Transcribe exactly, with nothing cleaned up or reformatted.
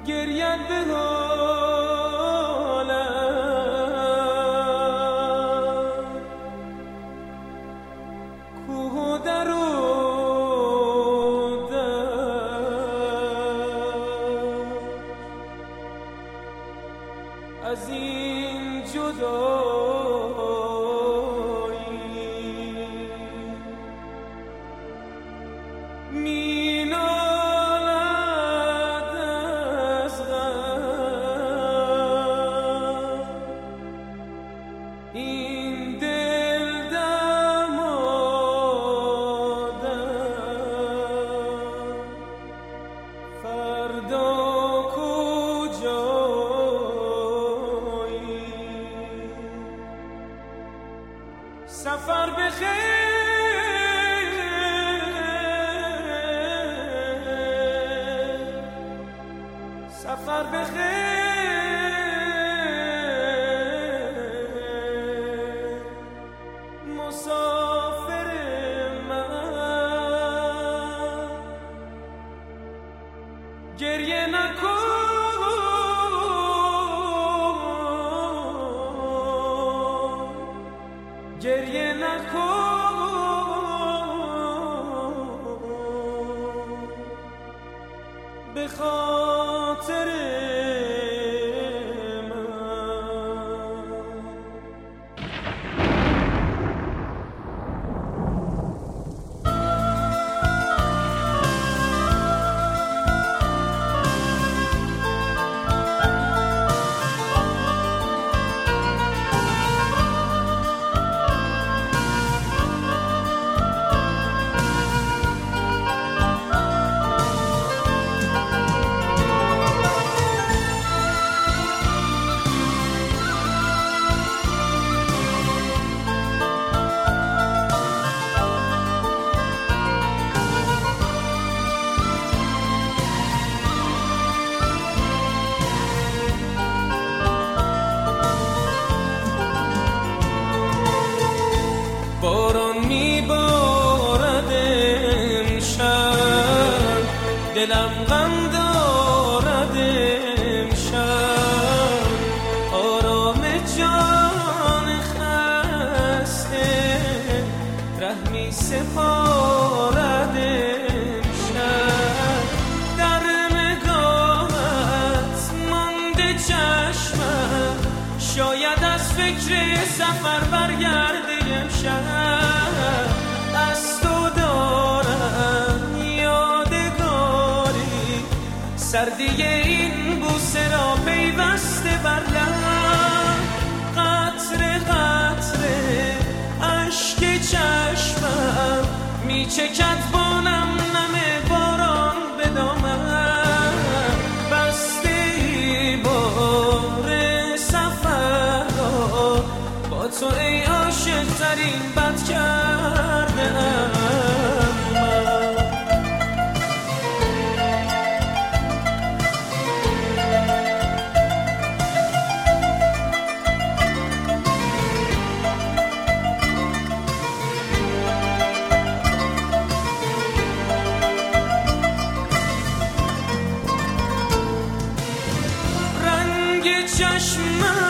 گرینده حالم کوه و در و از این جدایی می نالد از غم این دل دمادم فردا سفر بخیر سفر بخیر مسافر من گریه نکن گریه نکن به خاطر باران میبارد امشب دلم غم دارد امشب آرام جان خسته رحمی سپارد امشب در نگاهت مانده چشمم شاید از فکر سفر برگرده امشب از تو دارم یادگاری سردی این بوسه را پیوسته بر لب قطره قطره اشک چشمم میچکد با نم نم باران به دامم بسته ای بار سفر را با تو ای عاشق ترین بد کردم رنگ چشمم